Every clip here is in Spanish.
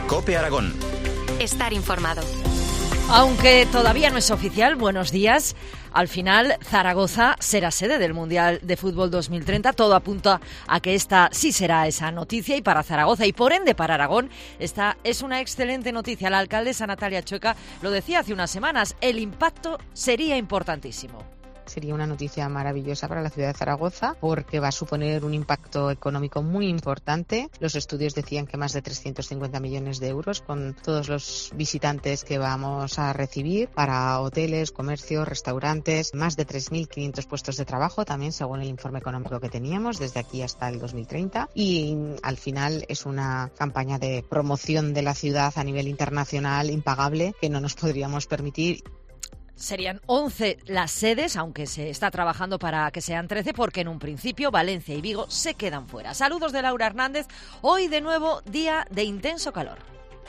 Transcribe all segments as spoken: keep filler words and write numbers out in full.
COPE Aragón. Estar informado. Aunque todavía no es oficial, buenos días. Al final, Zaragoza será sede del Mundial de Fútbol dos mil treinta. Todo apunta a que esta sí será esa noticia, y para Zaragoza y por ende para Aragón, esta es una excelente noticia. La alcaldesa Natalia Chueca lo decía hace unas semanas, el impacto sería importantísimo. Sería una noticia maravillosa para la ciudad de Zaragoza porque va a suponer un impacto económico muy importante. Los estudios decían que más de trescientos cincuenta millones de euros con todos los visitantes que vamos a recibir para hoteles, comercios, restaurantes, más de tres mil quinientos puestos de trabajo también según el informe económico que teníamos desde aquí hasta el dos mil treinta, y al final es una campaña de promoción de la ciudad a nivel internacional impagable que no nos podríamos permitir. Serían once las sedes, aunque se está trabajando para que sean trece, porque en un principio Valencia y Vigo se quedan fuera. Saludos de Laura Hernández. Hoy de nuevo día de intenso calor.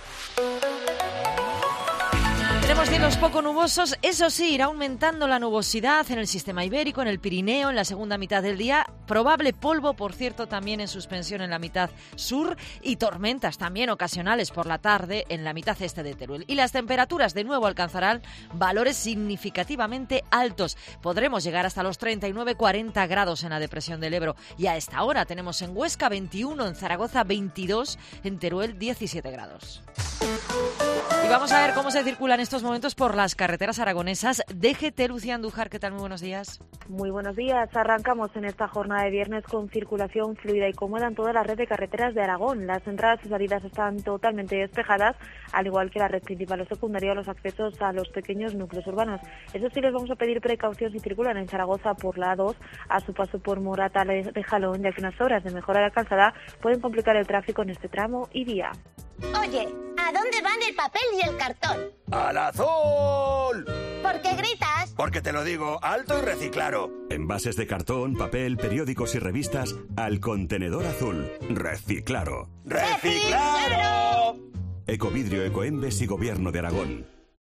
Tenemos cielos poco nubosos, eso sí, irá aumentando la nubosidad en el sistema ibérico, en el Pirineo, en la segunda mitad del día. Probable polvo, por cierto, también en suspensión en la mitad sur, y tormentas también ocasionales por la tarde en la mitad este de Teruel. Y las temperaturas de nuevo alcanzarán valores significativamente altos. Podremos llegar hasta los treinta y nueve a cuarenta grados en la depresión del Ebro. Y a esta hora tenemos en Huesca veintiuno, en Zaragoza veintidós, en Teruel diecisiete grados. Y vamos a ver cómo se circula en estos momentos por las carreteras aragonesas. D G T, Lucía Andújar, ¿qué tal? Muy buenos días. Muy buenos días. Arrancamos en esta jornada de viernes con circulación fluida y cómoda en toda la red de carreteras de Aragón. Las entradas y salidas están totalmente despejadas, al igual que la red principal o secundaria o los accesos a los pequeños núcleos urbanos. Eso sí, les vamos a pedir precaución si circulan en Zaragoza por la A dos a su paso por Morata de Jalón, ya que unas obras de mejora de la calzada pueden complicar el tráfico en este tramo y vía. Oye, ¿a dónde van el papel y el cartón? ¡Al azul! ¿Por qué gritas? Porque te lo digo, alto y reciclaro. Envases de cartón, papel, periódicos y revistas al contenedor azul. Reciclaro. ¡Reciclaro! Ecovidrio, Ecoembes y Gobierno de Aragón.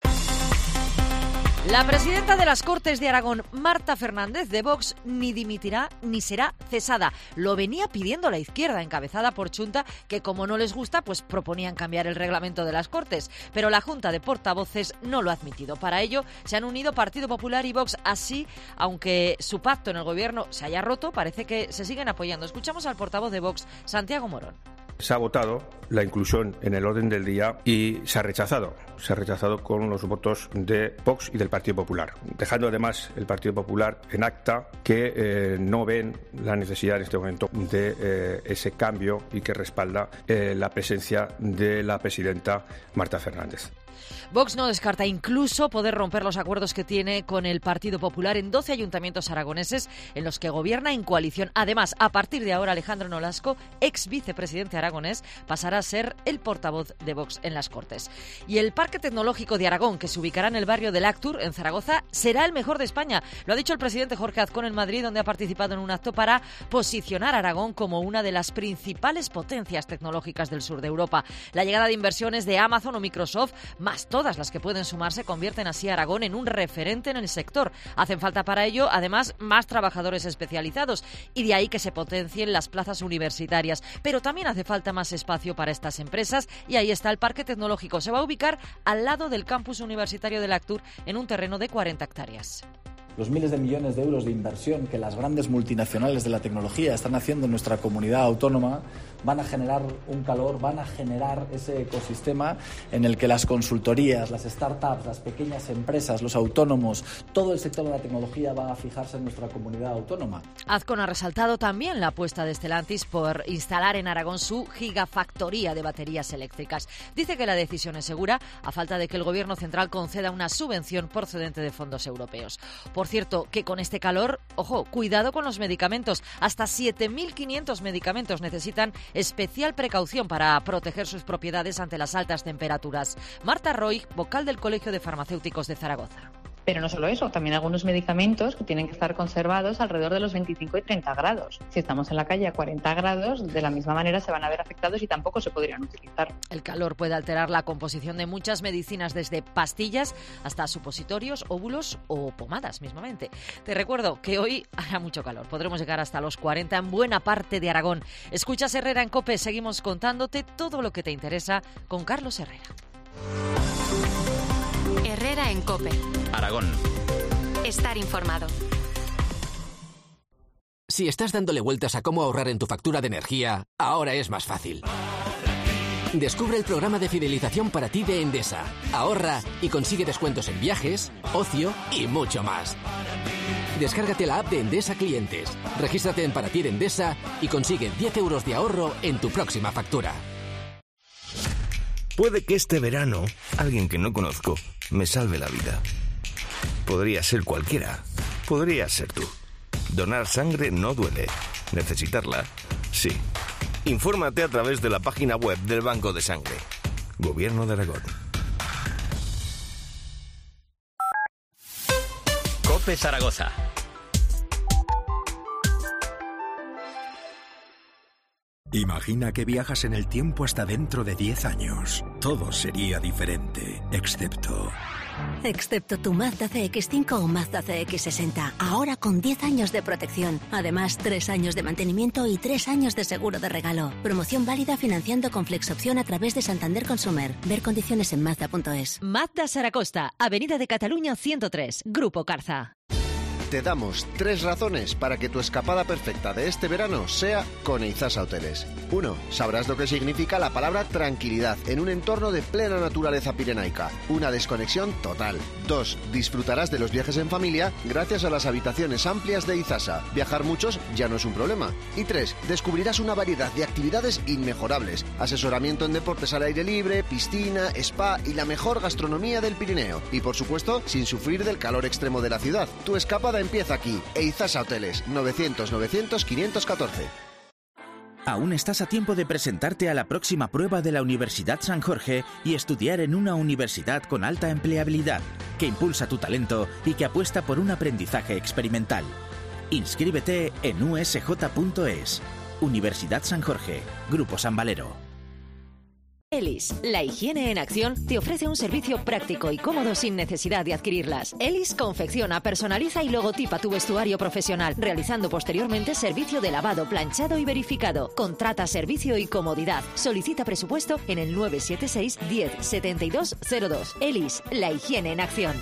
La presidenta de las Cortes de Aragón, Marta Fernández, de Vox, ni dimitirá ni será cesada. Lo venía pidiendo la izquierda, encabezada por Chunta, que como no les gusta, pues proponían cambiar el reglamento de las Cortes. Pero la Junta de Portavoces no lo ha admitido. Para ello se han unido Partido Popular y Vox. Así, aunque su pacto en el gobierno se haya roto, parece que se siguen apoyando. Escuchamos al portavoz de Vox, Santiago Morón. Se ha votado la inclusión en el orden del día y se ha rechazado. Se ha rechazado con los votos de Vox y del Partido Popular, dejando además el Partido Popular en acta que eh, no ven la necesidad en este momento de eh, ese cambio y que respalda eh, la presencia de la presidenta Marta Fernández. Vox no descarta incluso poder romper los acuerdos que tiene con el Partido Popular en doce ayuntamientos aragoneses en los que gobierna en coalición. Además, a partir de ahora, Alejandro Nolasco, ex vicepresidente aragonés, pasará a ser el portavoz de Vox en las Cortes. Y el Parque Tecnológico de Aragón, que se ubicará en el barrio del Actur, en Zaragoza, será el mejor de España. Lo ha dicho el presidente Jorge Azcón en Madrid, donde ha participado en un acto para posicionar a Aragón como una de las principales potencias tecnológicas del sur de Europa. La llegada de inversiones de Amazon o Microsoft, más todas las que pueden sumarse, convierten así a Aragón en un referente en el sector. Hacen falta para ello, además, más trabajadores especializados, y de ahí que se potencien las plazas universitarias. Pero también hace falta más espacio para estas empresas, y ahí está el Parque Tecnológico. Se va a ubicar al lado del campus universitario del Actur, en un terreno de cuarenta hectáreas. Los miles de millones de euros de inversión que las grandes multinacionales de la tecnología están haciendo en nuestra comunidad autónoma van a generar un calor, van a generar ese ecosistema en el que las consultorías, las startups, las pequeñas empresas, los autónomos, todo el sector de la tecnología va a fijarse en nuestra comunidad autónoma. Azcón ha resaltado también la apuesta de Stellantis por instalar en Aragón su gigafactoría de baterías eléctricas. Dice que la decisión es segura, a falta de que el Gobierno central conceda una subvención procedente de fondos europeos. Por cierto, que con este calor, ojo, cuidado con los medicamentos. Hasta siete mil quinientos medicamentos necesitan especial precaución para proteger sus propiedades ante las altas temperaturas. Marta Roy, vocal del Colegio de Farmacéuticos de Zaragoza. Pero no solo eso, también algunos medicamentos que tienen que estar conservados alrededor de los veinticinco y treinta grados. Si estamos en la calle a cuarenta grados, de la misma manera se van a ver afectados y tampoco se podrían utilizar. El calor puede alterar la composición de muchas medicinas, desde pastillas hasta supositorios, óvulos o pomadas mismamente. Te recuerdo que hoy hará mucho calor. Podremos llegar hasta los cuarenta en buena parte de Aragón. Escuchas Herrera en COPE. Seguimos contándote todo lo que te interesa con Carlos Herrera. Herrera en COPE. Aragón. Estar informado. Si estás dándole vueltas a cómo ahorrar en tu factura de energía, ahora es más fácil. Descubre el programa de fidelización para ti de Endesa. Ahorra y consigue descuentos en viajes, ocio y mucho más. Descárgate la app de Endesa Clientes. Regístrate en Para ti de Endesa y consigue diez euros de ahorro en tu próxima factura. Puede que este verano alguien que no conozco me salve la vida. Podría ser cualquiera. Podría ser tú. Donar sangre no duele. Necesitarla, sí. Infórmate a través de la página web del Banco de Sangre. Gobierno de Aragón. COPE Zaragoza. Imagina que viajas en el tiempo hasta dentro de diez años. Todo sería diferente, excepto... Excepto tu Mazda C X cinco o Mazda C X sesenta. Ahora con diez años de protección. Además, tres años de mantenimiento y tres años de seguro de regalo. Promoción válida financiando con Flexopción a través de Santander Consumer. Ver condiciones en mazda punto es. Mazda Saracosta, Avenida de Cataluña ciento tres, Grupo Carza. Te damos tres razones para que tu escapada perfecta de este verano sea con Eizasa Hoteles. uno. Sabrás lo que significa la palabra tranquilidad en un entorno de plena naturaleza pirenaica. Una desconexión total. dos. Disfrutarás de los viajes en familia gracias a las habitaciones amplias de Eizasa. Viajar muchos ya no es un problema. Y tres. Descubrirás una variedad de actividades inmejorables. Asesoramiento en deportes al aire libre, piscina, spa y la mejor gastronomía del Pirineo. Y por supuesto, sin sufrir del calor extremo de la ciudad. Tu escapada empieza aquí. Eizasa Hoteles, novecientos novecientos quinientos catorce. Aún estás a tiempo de presentarte a la próxima prueba de la Universidad San Jorge y estudiar en una universidad con alta empleabilidad, que impulsa tu talento y que apuesta por un aprendizaje experimental. Inscríbete en u s j punto es. Universidad San Jorge, Grupo San Valero. Elis, la higiene en acción, te ofrece un servicio práctico y cómodo sin necesidad de adquirirlas. Elis confecciona, personaliza y logotipa tu vestuario profesional, realizando posteriormente servicio de lavado, planchado y verificado. Contrata servicio y comodidad. Solicita presupuesto en el nueve siete seis, diez, setenta y dos cero dos. Elis, la higiene en acción.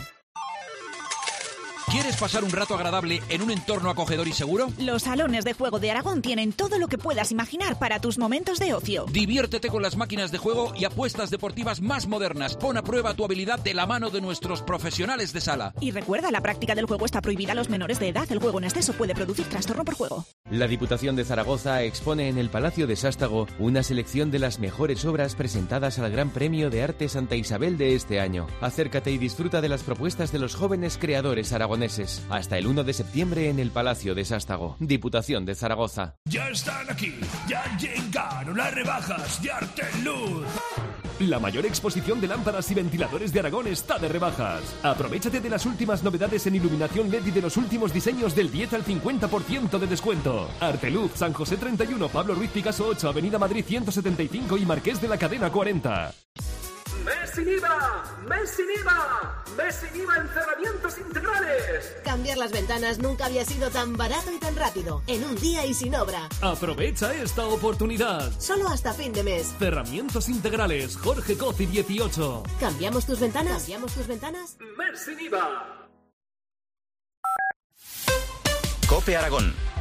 ¿Quieres pasar un rato agradable en un entorno acogedor y seguro? Los salones de juego de Aragón tienen todo lo que puedas imaginar para tus momentos de ocio. Diviértete con las máquinas de juego y apuestas deportivas más modernas. Pon a prueba tu habilidad de la mano de nuestros profesionales de sala. Y recuerda, la práctica del juego está prohibida a los menores de edad. El juego en exceso puede producir trastorno por juego. La Diputación de Zaragoza expone en el Palacio de Sástago una selección de las mejores obras presentadas al Gran Premio de Arte Santa Isabel de este año. Acércate y disfruta de las propuestas de los jóvenes creadores aragoneses. Hasta el uno de septiembre en el Palacio de Sástago. Diputación de Zaragoza. Ya están aquí, ya llegaron las rebajas de Arteluz. La mayor exposición de lámparas y ventiladores de Aragón está de rebajas. Aprovechate de las últimas novedades en iluminación L E D y de los últimos diseños del diez al cincuenta por ciento de descuento. Arteluz, San José treinta y uno, Pablo Ruiz Picasso ocho, Avenida Madrid ciento setenta y cinco y Marqués de la Cadena cuarenta. ¡Mes sin I V A! ¡Mes sin I V A! ¡Mes sin I V A en cerramientos integrales! Cambiar las ventanas nunca había sido tan barato y tan rápido. En un día y sin obra. Aprovecha esta oportunidad. Solo hasta fin de mes. Cerramientos integrales, Jorge Coci dieciocho. ¿Cambiamos tus ventanas? ¿Cambiamos tus ventanas? ¡Mes sin I V A! COPE Aragón.